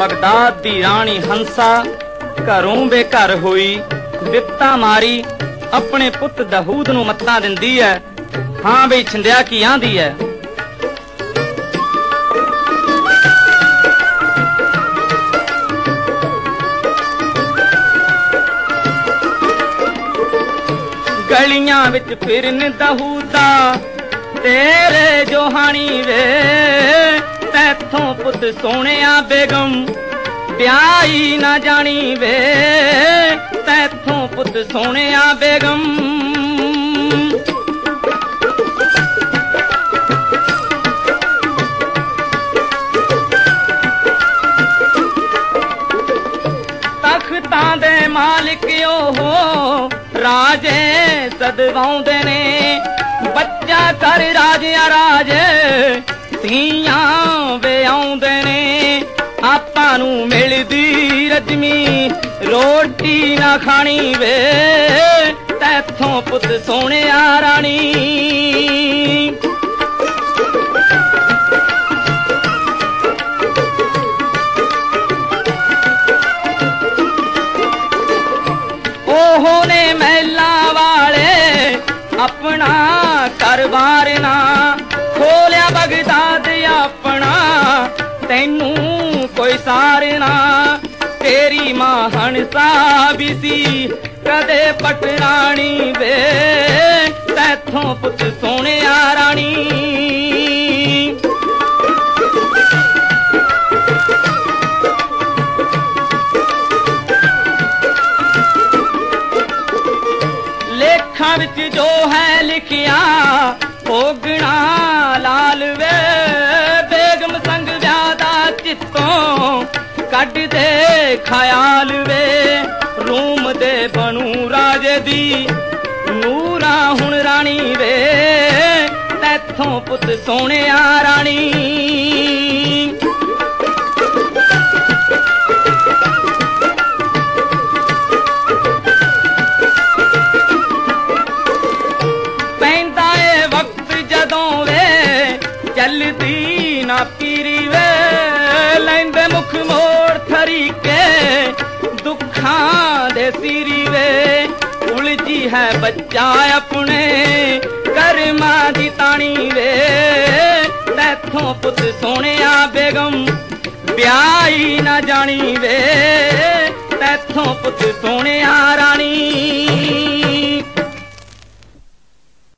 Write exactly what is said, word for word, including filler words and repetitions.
Baghdad दी राणी हंसा घरों बेघर हुई, बिपता मारी अपने पुत दाऊद नूं मत्तां दिंदी है। हां बई छिंदिया की आंदी है, गलियां विच फिरन दाऊदा तेरे जोहानी वे, तैथों पुत सोहणिया बेगम ब्याही ना जानी वे, तैथों पुत सोहणिया बेगम। तख्तां दे मालिक ओहो राजे सदवाउंदे ने, बच्चा कर राजिया राजे धीआं विआउंदे ने। आपां नूं मिलदी रजमी रोटी ना खानी वे, तैथों पुत सोहणिया राणी। ओहो ने महला वाले अपना कारोबार ना खोलिया, बगदाद अपना तैनू कोई सार ना। तेरी मां हंसा भी सी कदे पटरानी वे, तैथों पुत सोहणिया राणी। लेखा विच जो है लिखिया भोगना लाल वे, बेगम संग व्यादा चित्तों कट दे ख्याल वे। रूम दे बनू राजे दी नूरा हुण राणी वे, तैथों पुत सोहणिया राणी। पैंदा ए वक्त जदों वे चलदी ना पीरी वे, लैंदे मुख मोड़ थरीके दुखां दे सीरी वे। उलझी है बच्चा अपने कर्मां दी ताणी वे, तैथों पुत सोहणिया बेगम ब्याही ना जानी वे, तैथों पुत सोहणिया राणी।